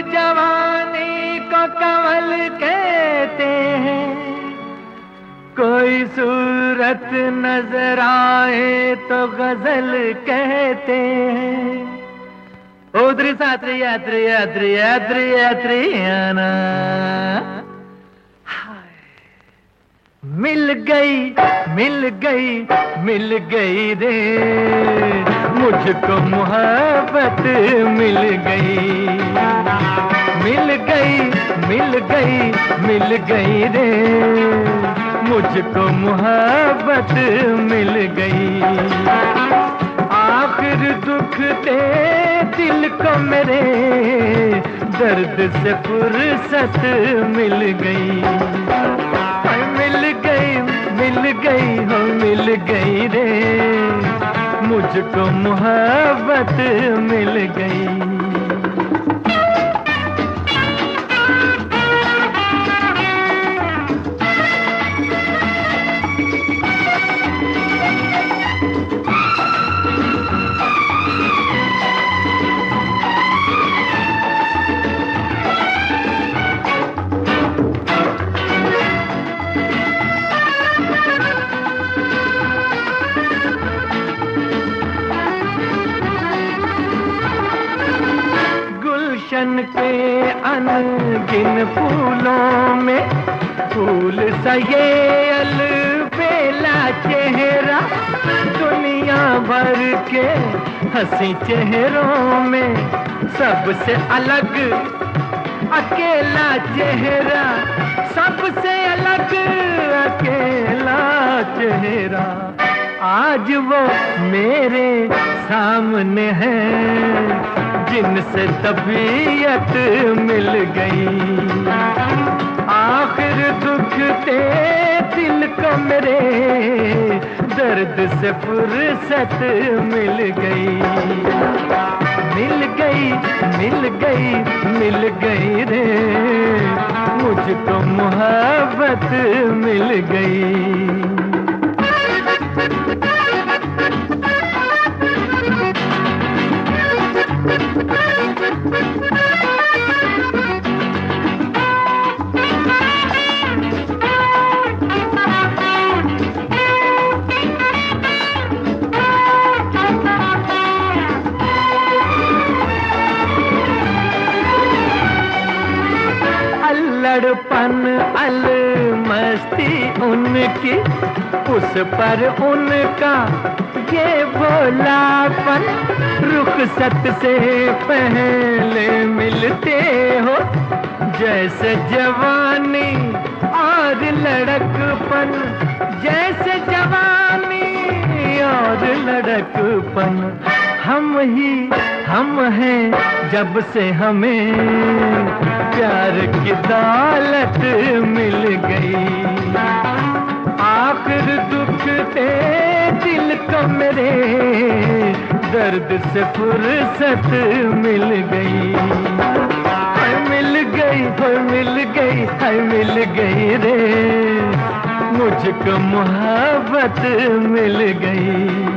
जवानी को कंवल कहते हैं, कोई सूरत नजर आए तो गजल कहते हैं। उधरी सात्री यात्री यात्री यात्री यात्री आना, मिल गई मिल गई मिल गई रे, मुझको मोहब्बत मिल गई। मिल गई मिल गई मिल गई रे, मुझको मोहब्बत मिल गई। आखिर दुख दे दिल को मेरे, दर्द से फुर्सत मिल गई। मिल गई हो मिल गई रे, मुझको मोहब्बत मिल गई। गुलशन के अनगिन फूलों में फूल सा ये अलबेला चेहरा, दुनिया भर के हंसी चेहरों में सबसे अलग अकेला चेहरा, सबसे अलग अकेला चेहरा। आज वो मेरे सामने है, जिनसे तबीयत मिल गई। आखिर दुख दे दिल को मेरे, दर्द से फुर्सत मिल गई। मिल गई मिल गई मिल गई रे, मुझको मोहब्बत मिल गई। लड़पन अलमस्ती उनकी, उस पर उनका ये भोलापन, रुखसत से पहले मिलते हो जैसे जवानी और लड़कपन, जैसे जवानी और लड़कपन। हम हैं जब से हमें प्यार की दौलत मिल गई। आखिर दुख दे दिल को मेरे, दर्द से फुर्सत मिल गई। मिल गई मिल गई मिल गई रे, मुझको मोहब्बत मिल गई।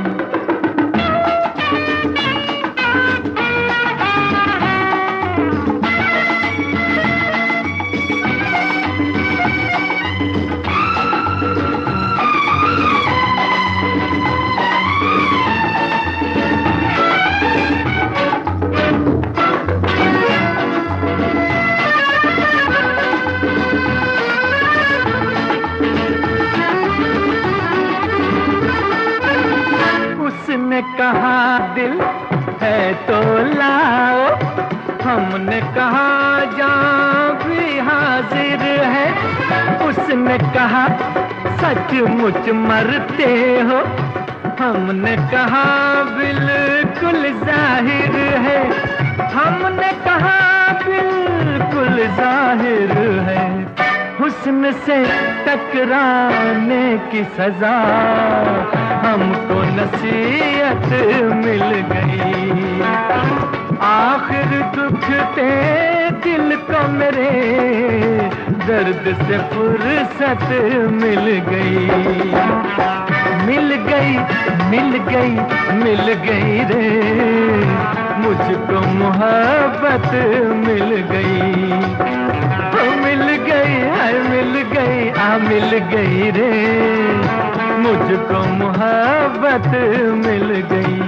उसने कहा दिल है तो लाओ, हमने कहा जान भी हाजिर है। उसने कहा सचमुच मरते हो, हमने कहा बिल्कुल जाहिर है। हमने कहा बिल्कुल जाहिर है। हुस्न से टकराने की सजा हमको नसीहत मिल गई। आखिर दुख दे दिल को मेरे, दर्द से फुर्सत मिल गई। मिल गई मिल गई मिल गई रे, मुझको मोहब्बत मिल गई, मिल गई है, मिल गई, मिल गई रे, मुझको मोहब्बत मिल गई।